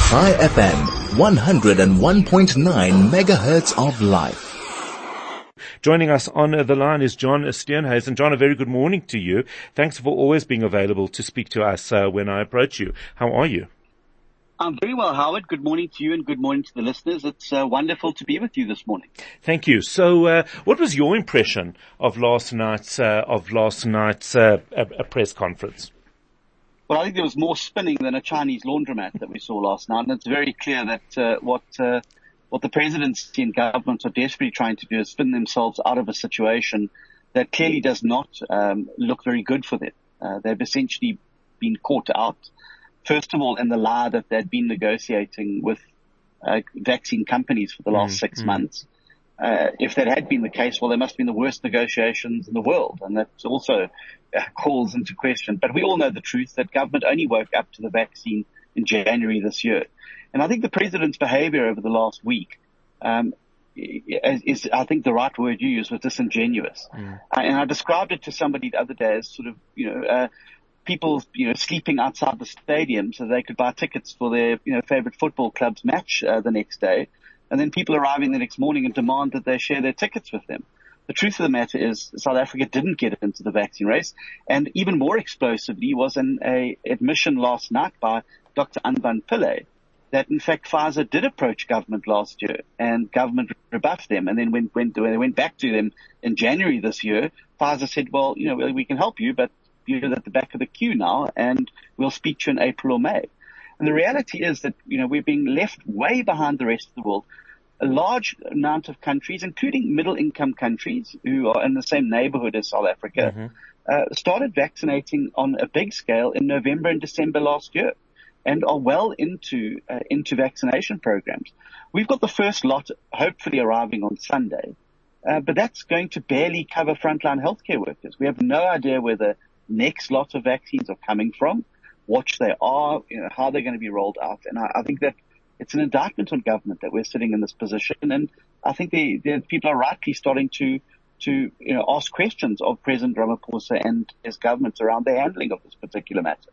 Chai FM, 101.9 megahertz of life. Joining us on the line is John Steenhuisen. John, a very good morning to you. Thanks for always being available to speak to us when I approach you. How are you? I'm very well, Howard. Good morning to you and good morning to the listeners. It's wonderful to be with you this morning. Thank you. So, what was your impression of last night's press conference? Well, I think there was more spinning than a Chinese laundromat that we saw last night, and it's very clear that what the presidency and government are desperately trying to do is spin themselves out of a situation that clearly does not look very good for them. They've essentially been caught out. First of all, in the lie that they'd been negotiating with vaccine companies for the last 6 months. If that had been the case, well, they must have been the worst negotiations in the world, and that also calls into question. But we all know the truth, that government only woke up to the vaccine in January this year. And I think the president's behavior over the last week is, I think the right word you used was disingenuous. And I described it to somebody the other day as sort of, people, sleeping outside the stadium so they could buy tickets for their, favorite football club's match the next day. And then people arriving the next morning and demand that they share their tickets with them. The truth of the matter is South Africa didn't get into the vaccine race. And even more explosively was an admission last night by Dr. Anban Pillay that in fact Pfizer did approach government last year and government rebuffed them. And then when they went back to them in January this year, Pfizer said, well, we can help you, but you're at the back of the queue now and we'll speak to you in April or May. And the reality is that, we're being left way behind the rest of the world. A large amount of countries, including middle-income countries who are in the same neighborhood as South Africa, started vaccinating on a big scale in November and December last year and are well into vaccination programs. We've got the first lot hopefully arriving on Sunday, but that's going to barely cover frontline healthcare workers. We have no idea where the next lot of vaccines are coming from, what they are, how they're going to be rolled out. And I think that it's an indictment on government that we're sitting in this position. And I think the people are rightly starting to ask questions of President Ramaphosa and his government around the handling of this particular matter.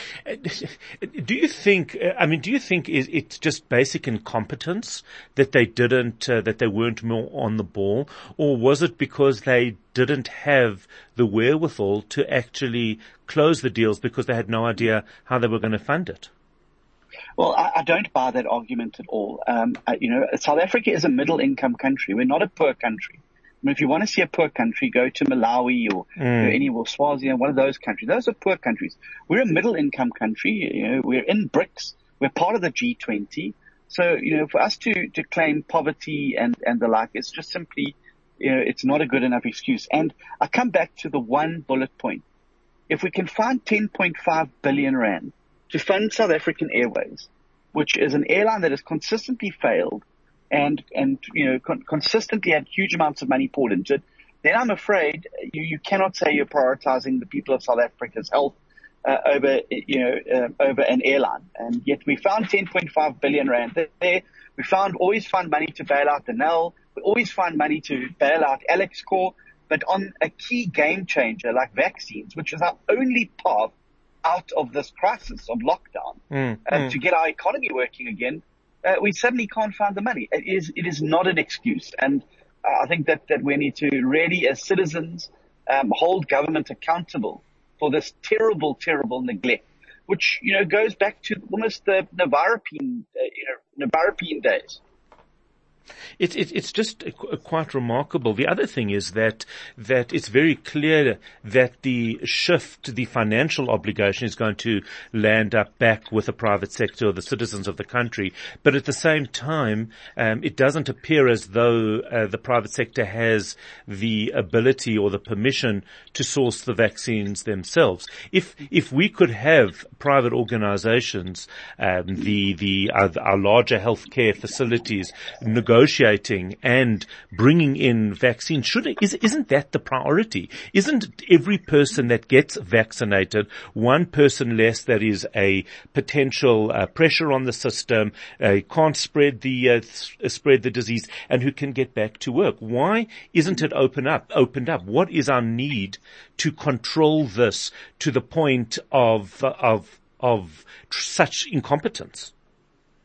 Do you think it's just basic incompetence that they weren't more on the ball, or was it because they didn't have the wherewithal to actually close the deals because they had no idea how they were going to fund it? Well, I don't buy that argument at all. South Africa is a middle-income country. We're not a poor country. I mean, if you want to see a poor country, go to Malawi or Swaziland, one of those countries. Those are poor countries. We're a middle-income country. We're in BRICS. We're part of the G20. So, for us to claim poverty and the like, it's just simply, it's not a good enough excuse. And I come back to the one bullet point. If we can find 10.5 billion rand to fund South African Airways, which is an airline that has consistently failed and consistently had huge amounts of money poured into it, then I'm afraid you cannot say you're prioritizing the people of South Africa's health over an airline. And yet we found 10.5 billion rand there. We always find money to bail out the NEL. We always find money to bail out Alex Corps. But on a key game changer like vaccines, which is our only path out of this crisis of lockdown, to get our economy working again, we suddenly can't find the money. It is not an excuse. And I think that we need to really, as citizens, hold government accountable for this terrible, terrible neglect, which, goes back to almost the Navarapine days. It's just quite remarkable. The other thing is that it's very clear that the financial obligation is going to land up back with the private sector or the citizens of the country. But at the same time, it doesn't appear as though the private sector has the ability or the permission to source the vaccines themselves. If we could have private organizations, our larger healthcare facilities negotiating and bringing in vaccines, isn't that the priority? Isn't every person that gets vaccinated one person less that is a potential pressure on the system, can't spread the disease, and who can get back to work? Why isn't it opened up? What is our need to control this to the point of such incompetence?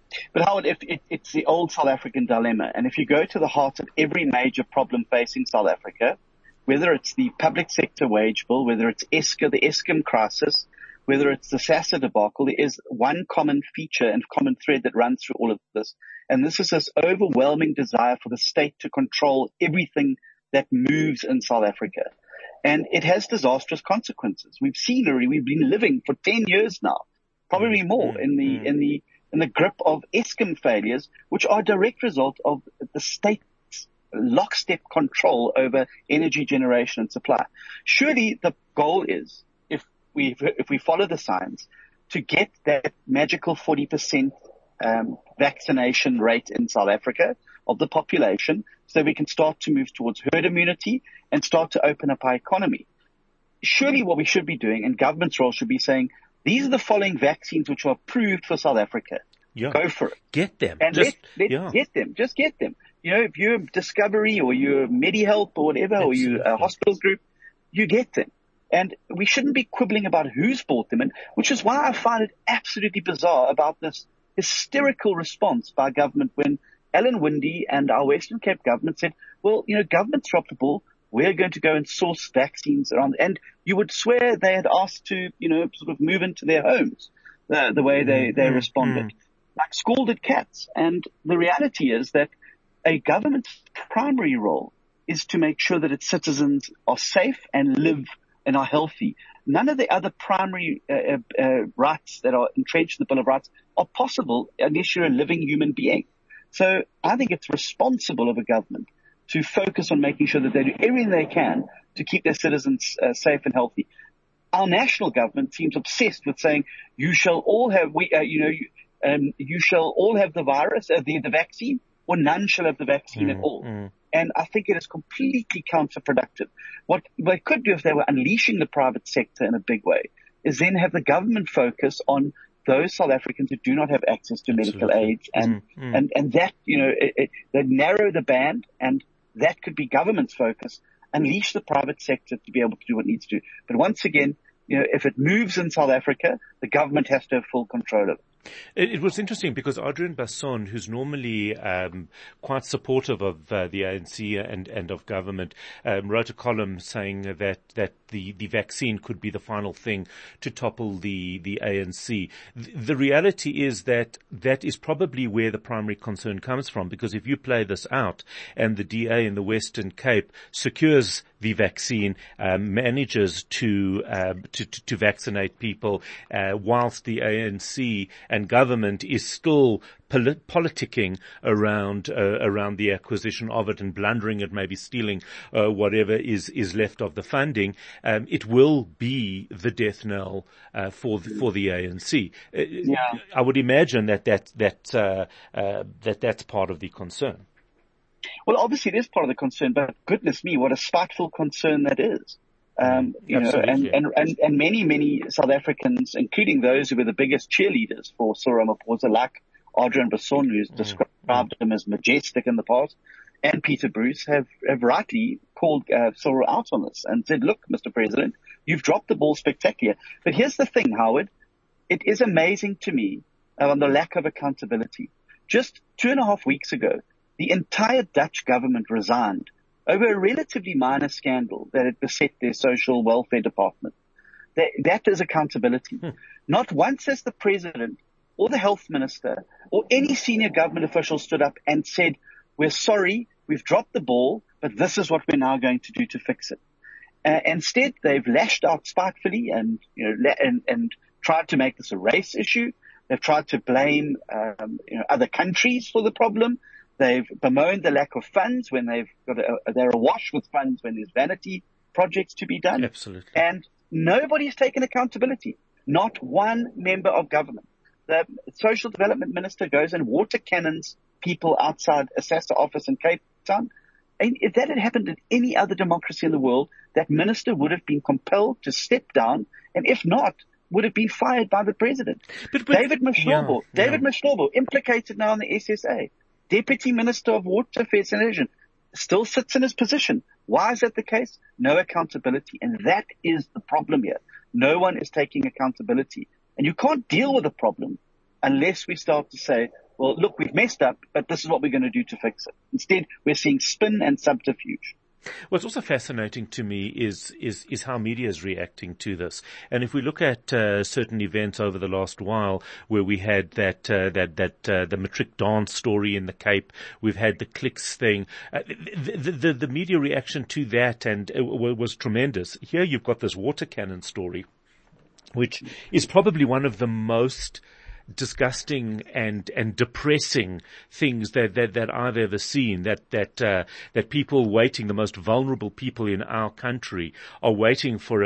But Howard, it's the old South African dilemma. And if you go to the heart of every major problem facing South Africa, whether it's the public sector wage bill, whether it's the Eskom crisis, whether it's the SASSA debacle, there is one common feature and common thread that runs through all of this. And this is this overwhelming desire for the state to control everything that moves in South Africa. And it has disastrous consequences. We've been living for 10 years now, probably more in the grip of Eskom failures, which are a direct result of the state's lockstep control over energy generation and supply. Surely the goal is, if we follow the science, to get that magical 40% vaccination rate in South Africa of the population, so we can start to move towards herd immunity and start to open up our economy. Surely what we should be doing, and government's role should be saying, these are the following vaccines which are approved for South Africa. Yeah. Go for it. Get them. And let's get them. Just get them. You know, if you're Discovery or you're MediHelp or whatever, Absolutely. or you're a hospital group, you get them. And we shouldn't be quibbling about who's bought them, and which is why I find it absolutely bizarre about this hysterical response by government when Alan Winde and our Western Cape government said, well, you know, government's dropped the ball. We're going to go and source vaccines around. And you would swear they had asked to, you know, sort of move into their homes, the way they responded, like scalded cats. And the reality is that a government's primary role is to make sure that its citizens are safe and live and are healthy. None of the other primary rights that are entrenched in the Bill of Rights are possible unless you're a living human being. So I think it's responsible of a government to focus on making sure that they do everything they can to keep their citizens safe and healthy. Our national government seems obsessed with saying you shall all have you shall all have the virus, the vaccine, or none shall have the vaccine at all. And I think it is completely counterproductive. What they could do if they were unleashing the private sector in a big way is then have the government focus on those South Africans who do not have access to medical aids, and that, you know, they narrow the band, and that could be government's focus. Unleash the private sector to be able to do what it needs to do. But once again, you know, if it moves in South Africa, the government has to have full control of it. It was interesting because Adrian Basson, who's normally quite supportive of the ANC and of government, wrote a column saying that the vaccine could be the final thing to topple the ANC. The reality is that is probably where the primary concern comes from, because if you play this out and the DA in the Western Cape secures the vaccine, manages to vaccinate people, whilst the ANC and government is still politicking around the acquisition of it and blundering it, maybe stealing whatever is left of the funding, it will be the death knell for the ANC. I would imagine that's part of the concern. Well, obviously it is part of the concern, but goodness me, what a spiteful concern that is. You know, and many South Africans, including those who were the biggest cheerleaders for Cyril Ramaphosa, like Adrian Basson, who's described him as majestic in the past, and Peter Bruce have rightly called Cyril out on this and said, look, Mr. President, you've dropped the ball spectacular. But here's the thing, Howard. It is amazing to me on the lack of accountability. Just 2.5 weeks ago, the entire Dutch government resigned over a relatively minor scandal that had beset their social welfare department. That is accountability. Not once has the president or the health minister or any senior government official stood up and said, we're sorry, we've dropped the ball, but this is what we're now going to do to fix it. Instead, they've lashed out spitefully and tried to make this a race issue. They've tried to blame other countries for the problem. They've bemoaned the lack of funds when they're awash with funds when there's vanity projects to be done. Absolutely. And nobody's taken accountability. Not one member of government. The social development minister goes and water cannons people outside a SASSA office in Cape Town. And if that had happened in any other democracy in the world, that minister would have been compelled to step down, and if not, would have been fired by the president. But David Mashlobo, implicated now in the SSA. Deputy Minister of Water Affairs and Sanitation, still sits in his position. Why is that the case? No accountability. And that is the problem here. No one is taking accountability. And you can't deal with the problem unless we start to say, well, look, we've messed up, but this is what we're going to do to fix it. Instead, we're seeing spin and subterfuge. What's also fascinating to me is how media is reacting to this. And if we look at certain events over the last while, where we had the matric dance story in the Cape, we've had the clicks thing, the media reaction to that and was tremendous. Here you've got this water cannon story, which is probably one of the most disgusting and depressing things that I've ever seen, that people waiting, the most vulnerable people in our country, are waiting for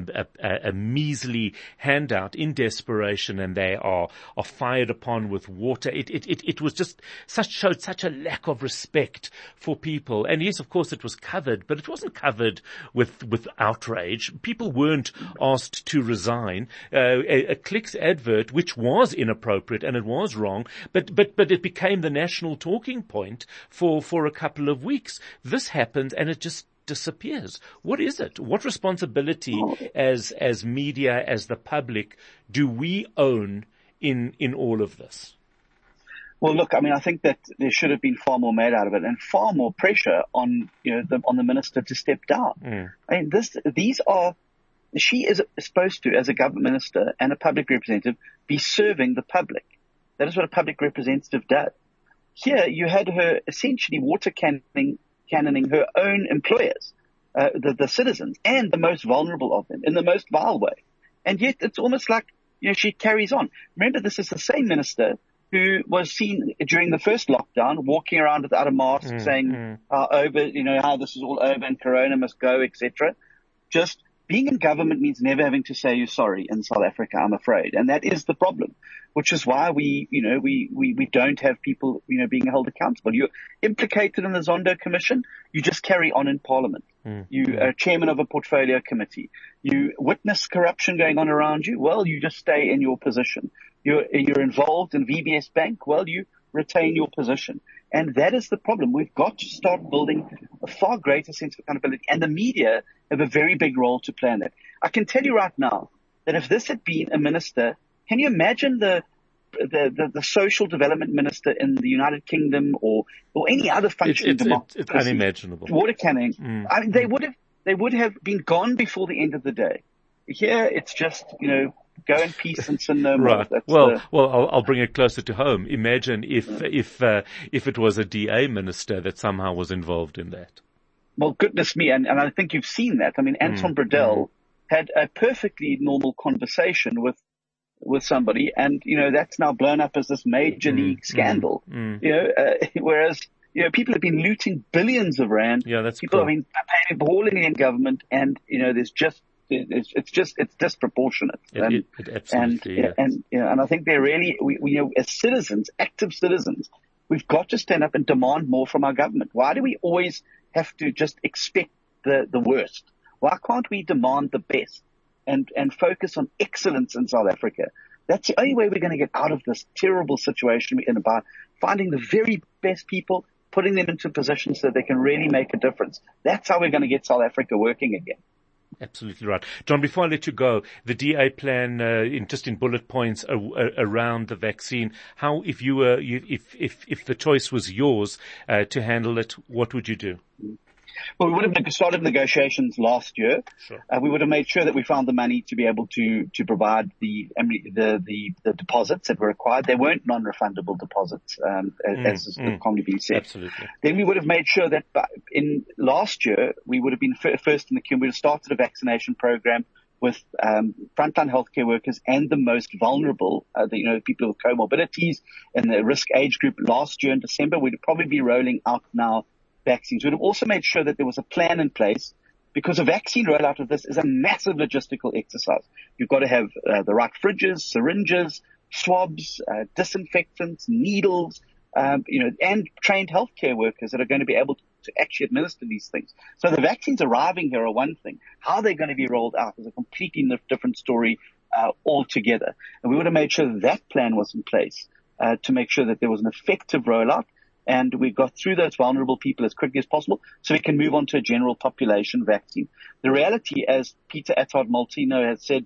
a measly handout in desperation, and they are fired upon with water. It was just showed such a lack of respect for people. And yes, of course it was covered, but it wasn't covered with outrage. People weren't asked to resign. A Clicks advert, which was inappropriate and it was wrong, but it became the national talking point for a couple of weeks. This happens and it just disappears. What is it? What responsibility as media, as the public, do we own in all of this? Well, look, I mean, I think that there should have been far more made out of it and far more pressure on, on the minister to step down. I mean, she is supposed to, as a government minister and a public representative, be serving the public. That is what a public representative does. Here, you had her essentially water cannoning her own employers, the citizens, and the most vulnerable of them in the most vile way. And yet, it's almost like, she carries on. Remember, this is the same minister who was seen during the first lockdown walking around without a mask, saying how this is all over and Corona must go, etc. Just being in government means never having to say you're sorry in South Africa, I'm afraid. And that is the problem, which is why we don't have people, being held accountable. You're implicated in the Zondo Commission. You just carry on in Parliament. You are chairman of a portfolio committee. You witness corruption going on around you. Well, you just stay in your position. You're involved in VBS Bank. Well, you retain your position. And that is the problem. We've got to start building a far greater sense of accountability. And the media have a very big role to play in that. I can tell you right now that if this had been a minister, can you imagine the social development minister in the United Kingdom or any other functioning democracy? It's unimaginable. Water canning. I mean, they would have been gone before the end of the day. Here, it's just, go in peace and sin no more. Right. Well, I'll bring it closer to home. Imagine if it was a DA minister that somehow was involved in that. Well, goodness me. And I think you've seen that. I mean, Anton Bredell had a perfectly normal conversation with somebody, and, that's now blown up as this major league scandal. Whereas, people have been looting billions of rand. Yeah, that's people cool. have been paying in government, and, there's just, it's disproportionate. It absolutely is. And I think they're really, we as citizens, active citizens, we've got to stand up and demand more from our government. Why do we always have to just expect the worst? Why can't we demand the best and focus on excellence in South Africa? That's the only way we're going to get out of this terrible situation we're in, by finding the very best people, putting them into positions so that they can really make a difference. That's how we're going to get South Africa working again. Absolutely right. John, before I let you go, the DA plan, in bullet points around the vaccine, how, if if the choice was yours, to handle it, what would you do? Well, we would have started negotiations last year. Sure. We would have made sure that we found the money to be able to provide the deposits that were required. They weren't non-refundable deposits, as is commonly been said. Absolutely. Then we would have made sure that in last year we would have been first in the queue. We would have started a vaccination program with frontline healthcare workers and the most vulnerable, people with comorbidities and the risk age group last year in December. We'd probably be rolling out now vaccines. We'd have also made sure that there was a plan in place, because a vaccine rollout of this is a massive logistical exercise. You've got to have the right fridges, syringes, swabs, disinfectants, needles, and trained healthcare workers that are going to be able to actually administer these things. So the vaccines arriving here are one thing. How they're going to be rolled out is a completely different story altogether. And we would have made sure that plan was in place to make sure that there was an effective rollout, and we got through those vulnerable people as quickly as possible so we can move on to a general population vaccine. The reality, as Peter Attard-Molteno has said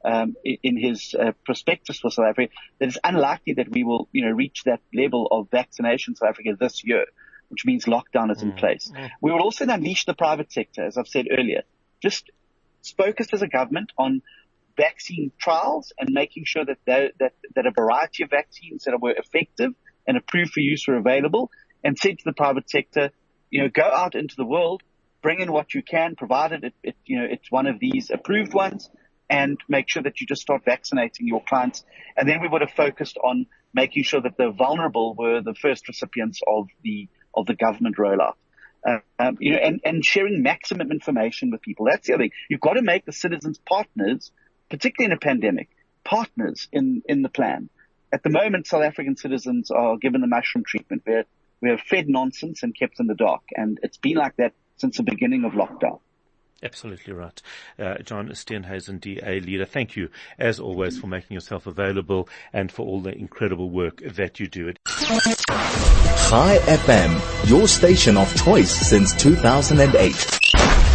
in his prospectus for South Africa, that it's unlikely that we will, reach that level of vaccination in South Africa this year, which means lockdown is in place. We will also unleash the private sector, as I've said earlier, just focused as a government on vaccine trials and making sure that a variety of vaccines that were effective and approved for use were available, and said to the private sector, go out into the world, bring in what you can, provided it's one of these approved ones, and make sure that you just start vaccinating your clients. And then we would have focused on making sure that the vulnerable were the first recipients of the government rollout. And sharing maximum information with people. That's the other thing. You've got to make the citizens partners, particularly in a pandemic, partners in the plan. At the moment, South African citizens are given the mushroom treatment. We're fed nonsense and kept in the dark. And it's been like that since the beginning of lockdown. Absolutely right. John Steenhuisen, DA leader, thank you, as always, for making yourself available and for all the incredible work that you do. Chai FM, your station of choice since 2008.